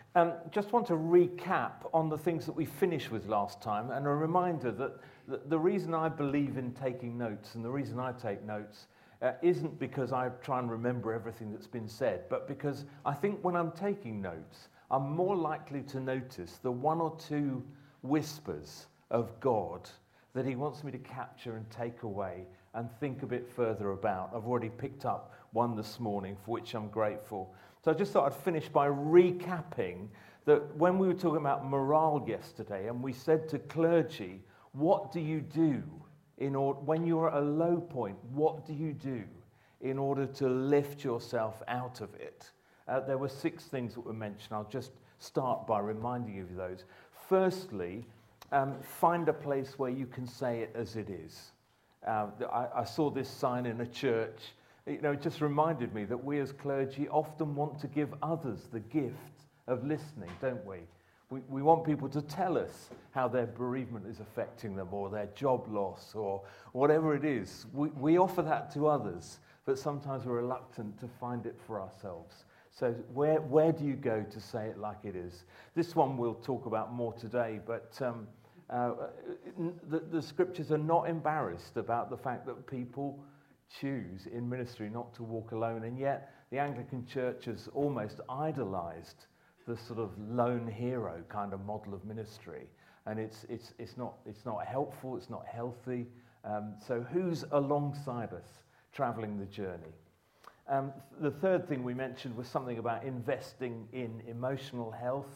Just want to recap on the things that we finished with last time, and a reminder that the reason I believe in taking notes and the reason I take notes isn't because I try and remember everything that's been said, but because I think when I'm taking notes, I'm more likely to notice the one or two whispers of God that he wants me to capture and take away and think a bit further about. I've already picked up one this morning, for which I'm grateful. So I just thought I'd finish by recapping that when we were talking about morale yesterday, and we said to clergy, what do you do in order, when you're at a low point, what do you do in order to lift yourself out of it? There were 6 things that were mentioned. I'll just start by reminding you of those. Firstly, find a place where you can say it as it is. I saw this sign in a church. It just reminded me that we as clergy often want to give others the gift of listening, don't we? We want people to tell us how their bereavement is affecting them, or their job loss, or whatever it is. We offer that to others, but sometimes we're reluctant to find it for ourselves. So where do you go to say it like it is? This one we'll talk about more today, but the scriptures are not embarrassed about the fact that people choose in ministry not to walk alone, and yet the Anglican Church has almost idolized the sort of lone hero kind of model of ministry, and it's not helpful, it's not healthy. So who's alongside us traveling the journey? The third thing we mentioned was something about investing in emotional health.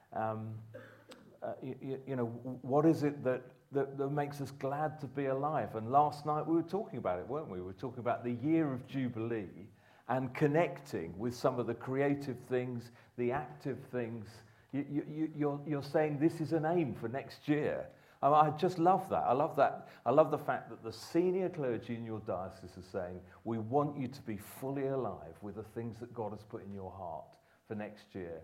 What is it that makes us glad to be alive? And last night we were talking about it, weren't we? We were talking about the year of Jubilee and connecting with some of the creative things, the active things. You're saying this is an aim for next year. I just love that. I love that. I love the fact that the senior clergy in your diocese are saying, we want you to be fully alive with the things that God has put in your heart for next year.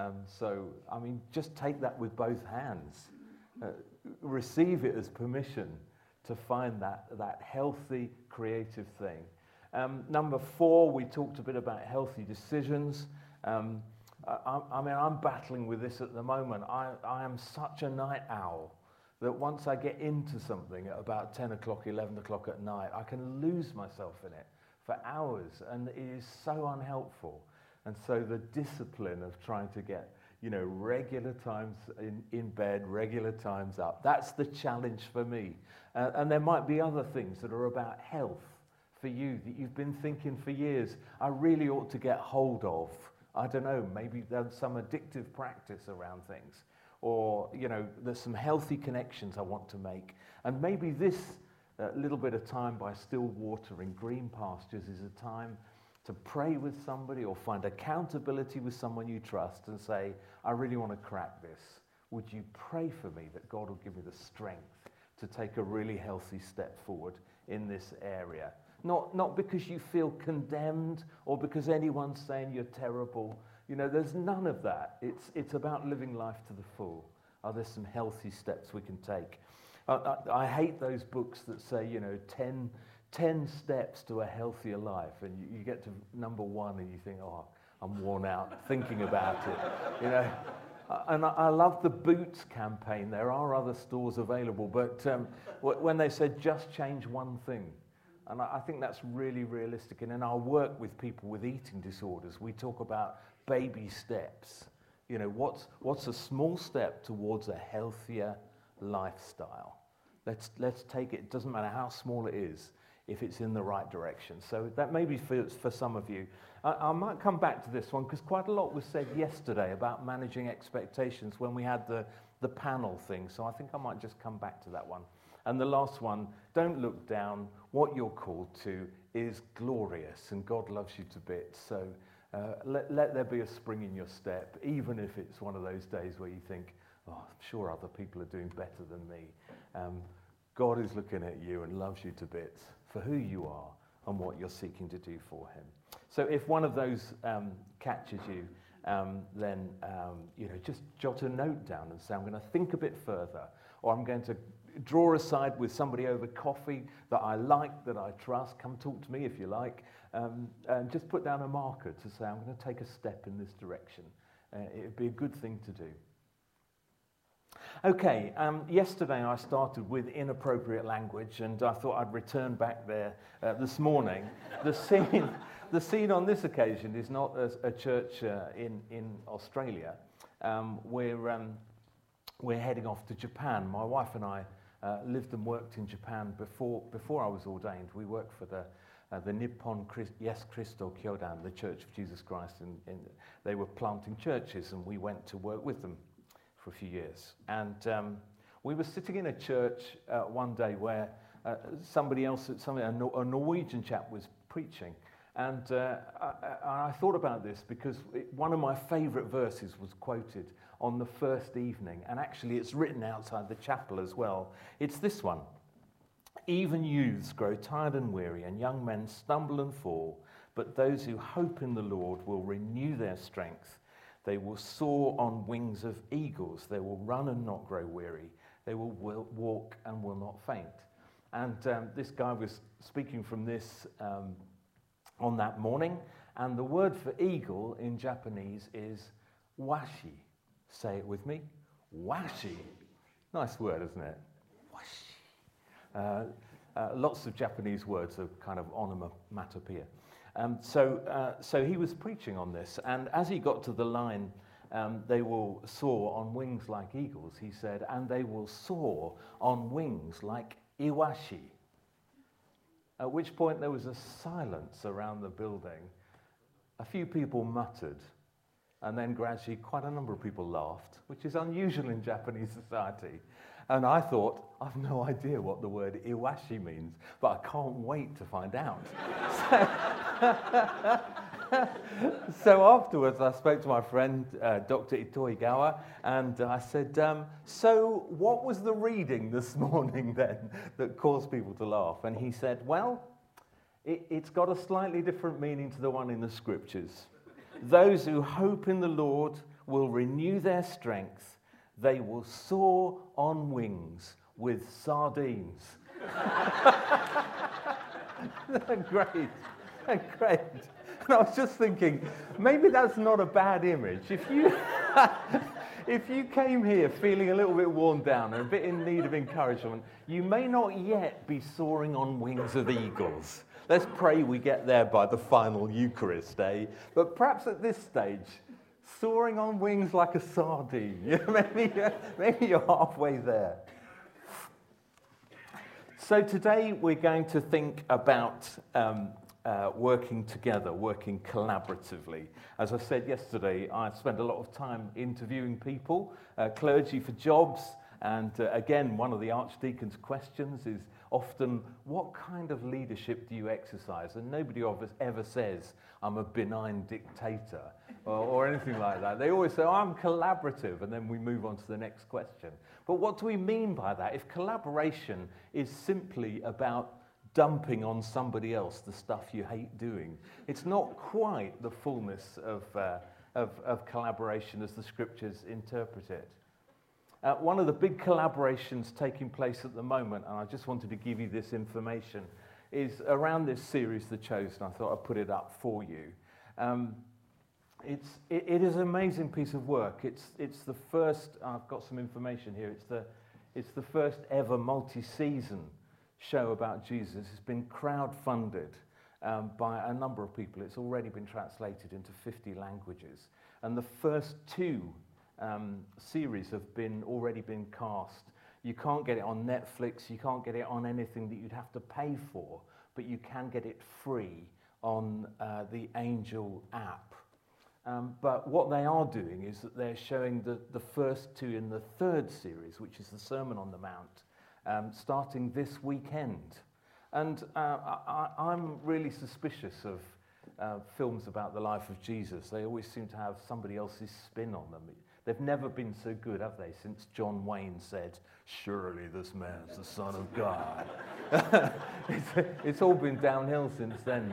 Just take that with both hands. Receive it as permission to find that healthy, creative thing. Number 4, we talked a bit about healthy decisions. I'm battling with this at the moment. I am such a night owl that once I get into something at about 10 o'clock, 11 o'clock at night, I can lose myself in it for hours, and it is so unhelpful. And so the discipline of trying to get, regular times in bed, regular times up, that's the challenge for me. And there might be other things that are about health for you that you've been thinking for years, I really ought to get hold of. I don't know, maybe there's some addictive practice around things. Or, there's some healthy connections I want to make. And maybe this little bit of time by still water in green pastures is a time to pray with somebody or find accountability with someone you trust and say, I really want to crack this. Would you pray for me that God will give me the strength to take a really healthy step forward in this area? Not because you feel condemned or because anyone's saying you're terrible. There's none of that. It's about living life to the full. Are there some healthy steps we can take? I hate those books that say, 10 steps to a healthier life, and you get to number 1 and you think, oh, I'm worn out thinking about it. And I love the Boots campaign. There are other stores available, but when they said just change one thing, and I think that's really realistic. And in our work with people with eating disorders, we talk about baby steps. What's a small step towards a healthier lifestyle? Let's take it. It doesn't matter how small it is, if it's in the right direction. So that may be for some of you. I might come back to this one because quite a lot was said yesterday about managing expectations when we had the panel thing. So I think I might just come back to that one. And the last one, don't look down. What you're called to is glorious, and God loves you to bits. So let there be a spring in your step, even if it's one of those days where you think, oh, I'm sure other people are doing better than me. God is looking at you and loves you to bits for who you are and what you're seeking to do for him. So if one of those catches you, then just jot a note down and say, I'm going to think a bit further, or I'm going to draw aside with somebody over coffee that I like, that I trust. Come talk to me if you like. And just put down a marker to say, I'm going to take a step in this direction. It would be a good thing to do. Okay, yesterday I started with inappropriate language, and I thought I'd return back there this morning. The scene on this occasion is not a church in Australia. We're heading off to Japan. My wife and I lived and worked in Japan before I was ordained. We worked for the Nippon Yes Christo Kyodan, the Church of Jesus Christ, and they were planting churches, and we went to work with them for a few years. And we were sitting in a church one day where a Norwegian chap was preaching. And I thought about this because one of my favourite verses was quoted on the first evening, and actually it's written outside the chapel as well. It's this one. Even youths grow tired and weary, and young men stumble and fall, but those who hope in the Lord will renew their strength. They will soar on wings of eagles. They will run and not grow weary. They will walk and will not faint. And this guy was speaking from this on that morning. And the word for eagle in Japanese is washi. Say it with me. Washi. Nice word, isn't it? Washi. Lots of Japanese words are kind of onomatopoeia. So he was preaching on this, and as he got to the line, they will soar on wings like eagles, he said, and they will soar on wings like iwashi. At which point there was a silence around the building. A few people muttered, and then gradually quite a number of people laughed, which is unusual in Japanese society. And I thought, I've no idea what the word iwashi means, but I can't wait to find out. So afterwards, I spoke to my friend, Dr. Itoigawa, and I said, so what was the reading this morning then that caused people to laugh? And he said, well, it's got a slightly different meaning to the one in the scriptures. Those who hope in the Lord will renew their strength. They will soar on wings with sardines. Great. Great. And I was just thinking, maybe that's not a bad image. If you came here feeling a little bit worn down and a bit in need of encouragement, you may not yet be soaring on wings of eagles. Let's pray we get there by the final Eucharist, eh? But perhaps at this stage, soaring on wings like a sardine. Maybe you're halfway there. So today we're going to think about working together, working collaboratively. As I said yesterday, I spent a lot of time interviewing people, clergy for jobs, and again, one of the Archdeacon's questions is often, what kind of leadership do you exercise? And nobody ever says, I'm a benign dictator, or anything like that. They always say, I'm collaborative, and then we move on to the next question. But what do we mean by that? If collaboration is simply about dumping on somebody else the stuff you hate doing, it's not quite the fullness of collaboration as the scriptures interpret it. One of the big collaborations taking place at the moment, and I just wanted to give you this information, is around this series, The Chosen. I thought I'd put it up for you. It is an amazing piece of work. It's the first, I've got some information here, it's the first ever multi-season show about Jesus. It's been crowd-funded by a number of people. It's already been translated into 50 languages. And the first two series have already been cast. You can't get it on Netflix, you can't get it on anything that you'd have to pay for, but you can get it free on the Angel app. But what they are doing is that they're showing the first two in the third series, which is the Sermon on the Mount, starting this weekend. And I'm really suspicious of films about the life of Jesus. They always seem to have somebody else's spin on them. They've never been so good, have they, since John Wayne said, surely this man's the Son of God. It's all been downhill since then.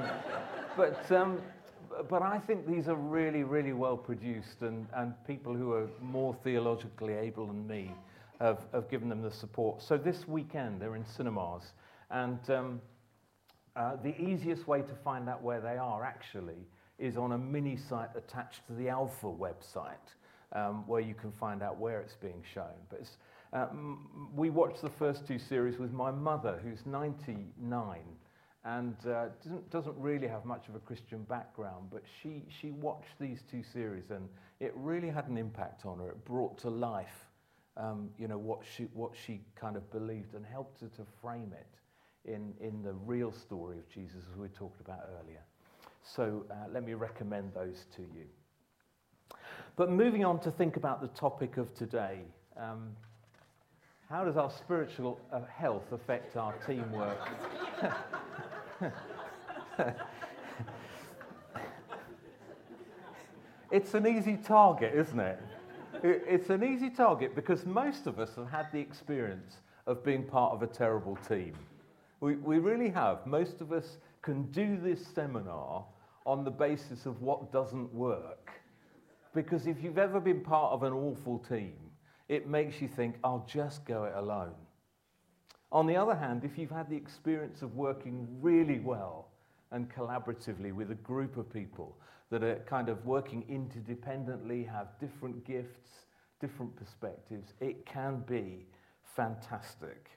But I think these are really, really well produced, and people who are more theologically able than me have given them the support. So this weekend, they're in cinemas. And the easiest way to find out where they are, actually, is on a mini site attached to the Alpha website, where you can find out where it's being shown. But we watched the first 2 series with my mother, who's 99, and doesn't really have much of a Christian background, but she watched these 2 series, and it really had an impact on her. It brought to life, what she kind of believed, and helped her to frame it in the real story of Jesus, as we talked about earlier. So let me recommend those to you. But moving on to think about the topic of today, how does our spiritual health affect our teamwork? It's an easy target, isn't it? It's an easy target because most of us have had the experience of being part of a terrible team. We really have. Most of us can do this seminar on the basis of what doesn't work. Because if you've ever been part of an awful team, it makes you think, I'll just go it alone. On the other hand, if you've had the experience of working really well and collaboratively with a group of people that are kind of working interdependently, have different gifts, different perspectives, it can be fantastic.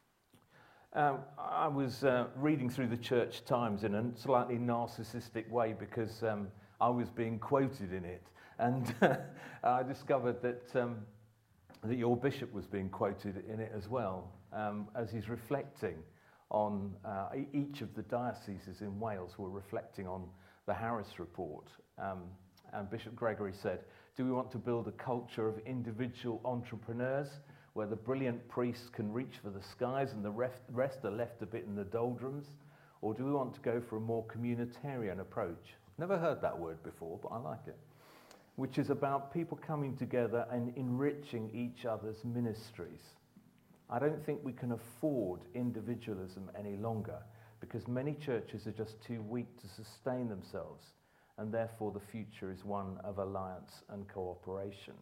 I was reading through the Church Times in a slightly narcissistic way because I was being quoted in it, and I discovered that your bishop was being quoted in it as well, as he's reflecting on each of the dioceses in Wales were reflecting on the Harris Report. And Bishop Gregory said, do we want to build a culture of individual entrepreneurs where the brilliant priests can reach for the skies and the rest are left a bit in the doldrums? Or do we want to go for a more communitarian approach? Never heard that word before, but I like it. Which is about people coming together and enriching each other's ministries. I don't think we can afford individualism any longer because many churches are just too weak to sustain themselves, and therefore the future is one of alliance and cooperation.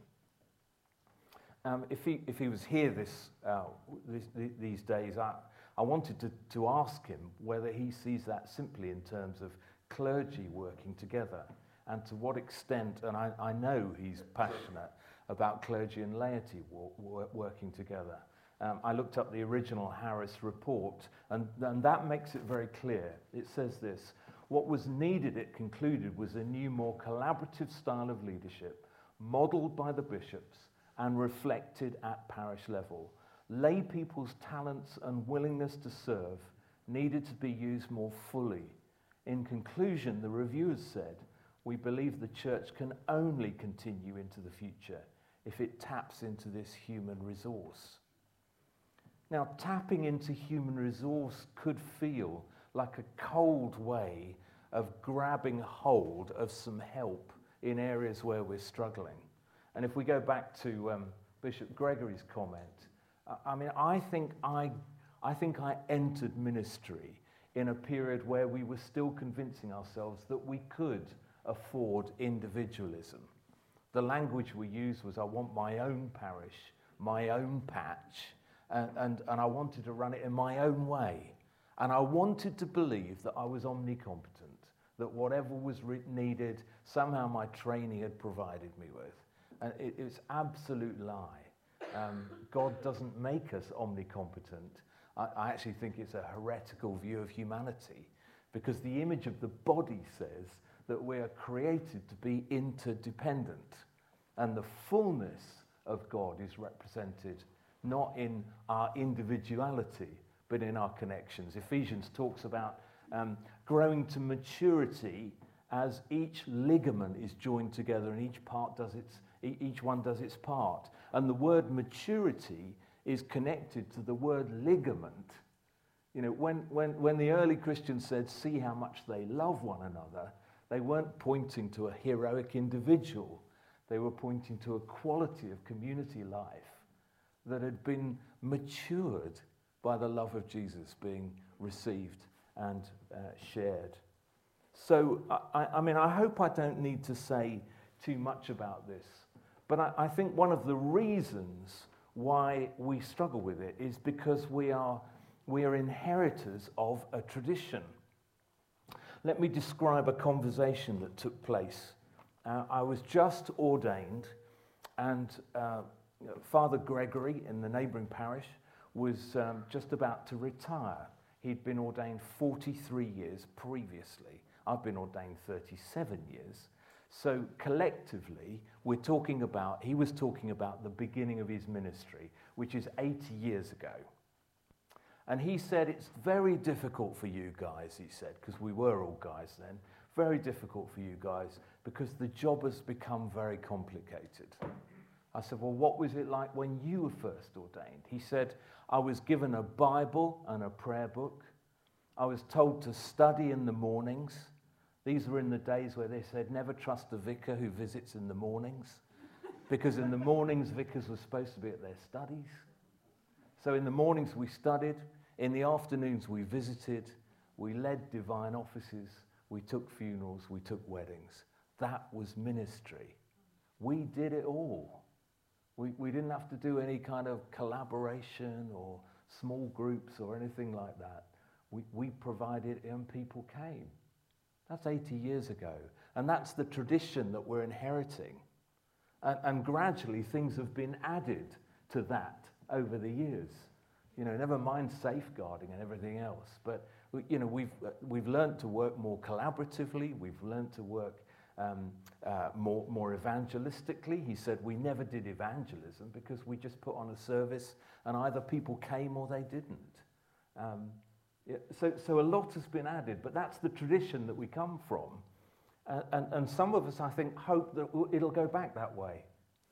If he was here these days, I wanted to ask him whether he sees that simply in terms of clergy working together, and to what extent, and I know he's passionate about clergy and laity working together. I looked up the original Harris Report, and that makes it very clear. It says this: what was needed, it concluded, was a new, more collaborative style of leadership, modelled by the bishops and reflected at parish level. Lay people's talents and willingness to serve needed to be used more fully. In conclusion, the reviewers said, we believe the church can only continue into the future if it taps into this human resource. Now, tapping into human resource could feel like a cold way of grabbing hold of some help in areas where we're struggling. And if we go back to Bishop Gregory's comment, I think I entered ministry in a period where we were still convincing ourselves that we could afford individualism. The language we used was, I want my own parish, my own patch, and I wanted to run it in my own way. And I wanted to believe that I was omnicompetent, that whatever was needed, somehow my training had provided me with. And it's absolute lie. God doesn't make us omnicompetent. I actually think it's a heretical view of humanity, because the image of the body says that we are created to be interdependent, and the fullness of God is represented not in our individuality, but in our connections. Ephesians talks about growing to maturity as each ligament is joined together and each one does its part. And the word maturity is connected to the word ligament. You know, when the early Christians said, see how much they love one another, they weren't pointing to a heroic individual. They were pointing to a quality of community life that had been matured by the love of Jesus being received and shared. So, I hope I don't need to say too much about this, but I think one of the reasons why we struggle with it is because we are inheritors of a tradition. Let me describe a conversation that took place. I was just ordained, and Father Gregory in the neighbouring parish was just about to retire. He'd been ordained 43 years previously. I've been ordained 37 years. So collectively, he was talking about the beginning of his ministry, which is 80 years ago. And he said, it's very difficult for you guys, he said, because we were all guys then, very difficult for you guys because the job has become very complicated. I said, well, what was it like when you were first ordained? He said, I was given a Bible and a prayer book. I was told to study in the mornings. These were in the days where they said, never trust a vicar who visits in the mornings, because in the mornings, vicars were supposed to be at their studies. So in the mornings we studied, in the afternoons we visited, we led divine offices, we took funerals, we took weddings. That was ministry. We did it all. We didn't have to do any kind of collaboration or small groups or anything like that. We provided it and people came. That's 80 years ago. And that's the tradition that we're inheriting. And gradually things have been added to that over the years. You know, never mind safeguarding and everything else. But, you know, we've learned to work more collaboratively. We've learned to work more evangelistically. He said we never did evangelism because we just put on a service and either people came or they didn't. So a lot has been added, but that's the tradition that we come from. And some of us, I think, hope that it'll go back that way.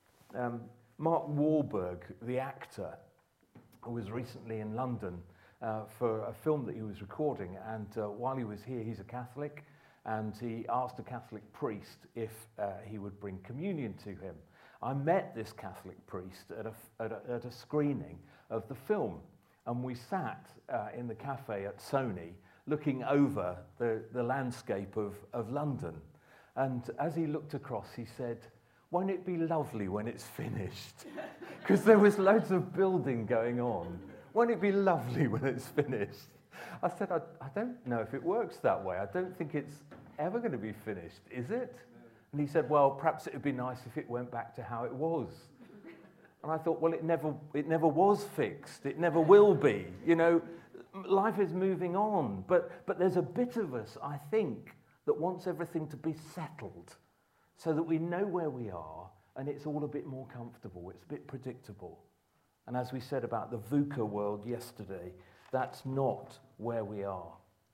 Mark Wahlberg, the actor, who was recently in London for a film that he was recording, and while he was here, he's a Catholic, and he asked a Catholic priest if he would bring communion to him. I met this Catholic priest at a screening of the film, and we sat in the cafe at Sony looking over the landscape of London. And as he looked across, he said, won't it be lovely when it's finished? Because there was loads of building going on. Won't it be lovely when it's finished? I said, I don't know if it works that way. I don't think it's ever going to be finished, is it? And he said, well, perhaps it would be nice if it went back to how it was. And I thought, well, it never was fixed. It never will be. You know, life is moving on. But there's a bit of us, I think, that wants everything to be settled so that we know where we are and it's all a bit more comfortable. It's a bit predictable. And as we said about the VUCA world yesterday, that's not where we are.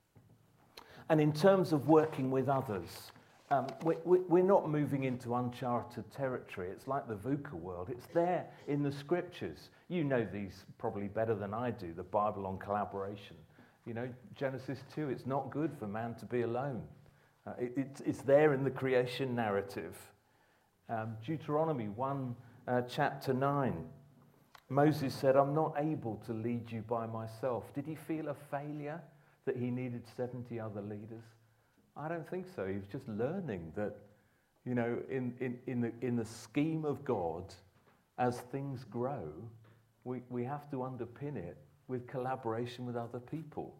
And in terms of working with others, we're not moving into uncharted territory. It's like the VUCA world. It's there in the scriptures. You know these probably better than I do, the Bible on collaboration. You know, Genesis 2, it's not good for man to be alone. It's there in the creation narrative. Deuteronomy 1, chapter 9. Moses said, I'm not able to lead you by myself. Did he feel a failure that he needed 70 other leaders? I don't think so. He was just learning that, you know, in the scheme of God, as things grow, we have to underpin it with collaboration with other people.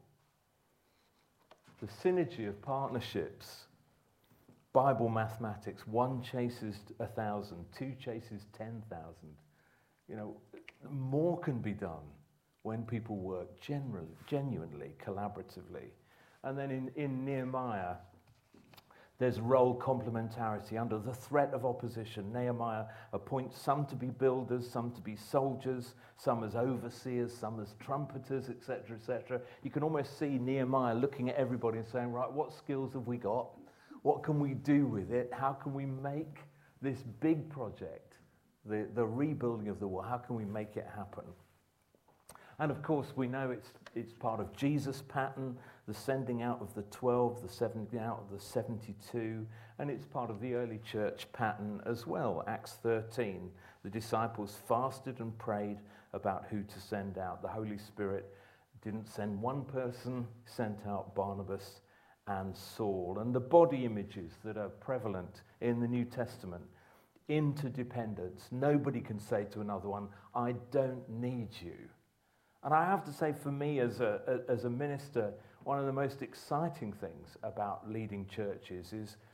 The synergy of partnerships, Bible mathematics, 1 chases 1,000, 2 chases 10,000. You know, more can be done when people work genuinely, collaboratively. And then in Nehemiah, there's role complementarity. Under the threat of opposition, Nehemiah appoints some to be builders, some to be soldiers, some as overseers, some as trumpeters, etc., etc. You can almost see Nehemiah looking at everybody and saying, right, what skills have we got? What can we do with it? How can we make this big project, the rebuilding of the wall, how can we make it happen? And of course, we know it's part of Jesus' pattern, the sending out of the 12, the sending out of the 72, and it's part of the early church pattern as well. Acts 13, the disciples fasted and prayed about who to send out. The Holy Spirit didn't send one person, sent out Barnabas and Saul. And the body images that are prevalent in the New Testament, interdependence. Nobody can say to another one, I don't need you. And I have to say, for me as a minister, one of the most exciting things about leading churches